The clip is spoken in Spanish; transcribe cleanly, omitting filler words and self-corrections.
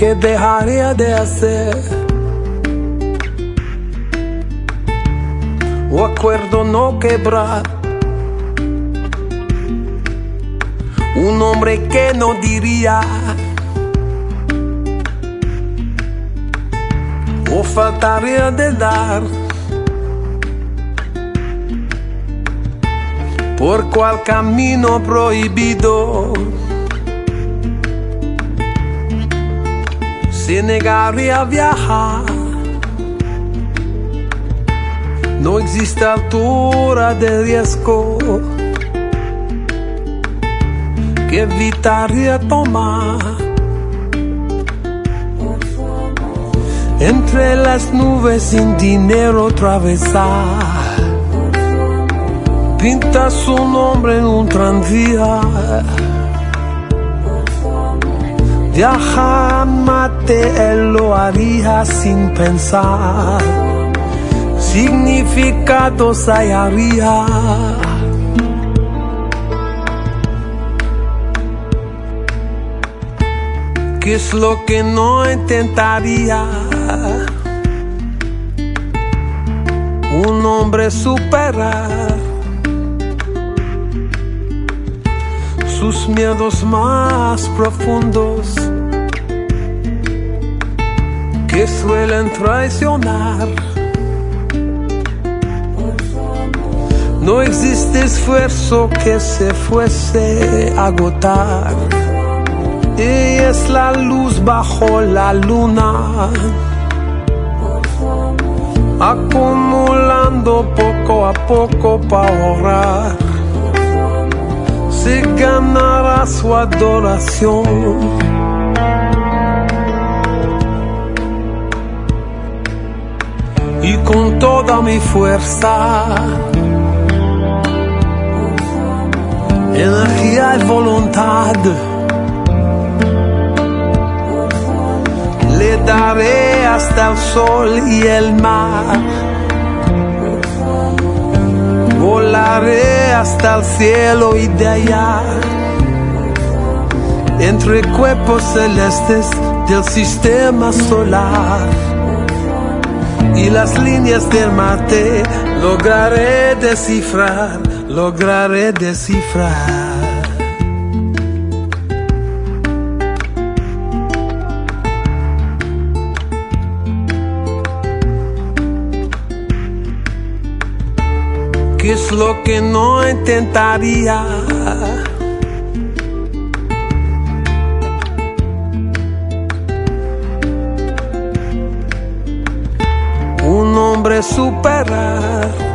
¿qué dejaría de hacer? O acuerdo no quebrar. Un hombre que no diría o faltaría de dar por cual camino prohibido se negaría a viajar. No existe altura de riesgo que evitaría tomar. Entre las nubes sin dinero atravesar, pinta su nombre en un tranvía. Viajar mate, él lo haría sin pensar. Significados hallaría. ¿Qué es lo que no intentaría un hombre superar? Sus miedos más profundos que suelen traicionar. No existe esfuerzo que se fuese a agotar. Ella es la luz bajo la luna, acumulando poco a poco para ahorrar. Se ganará su adoración. Y con toda mi fuerza, energía y voluntad, le daré hasta el sol y el mar. Volaré hasta el cielo y de allá, entre cuerpos celestes del sistema solar y las líneas del mate, lograré descifrar, lograré descifrar. ¿Qué es lo que no intentaría? Un hombre superar.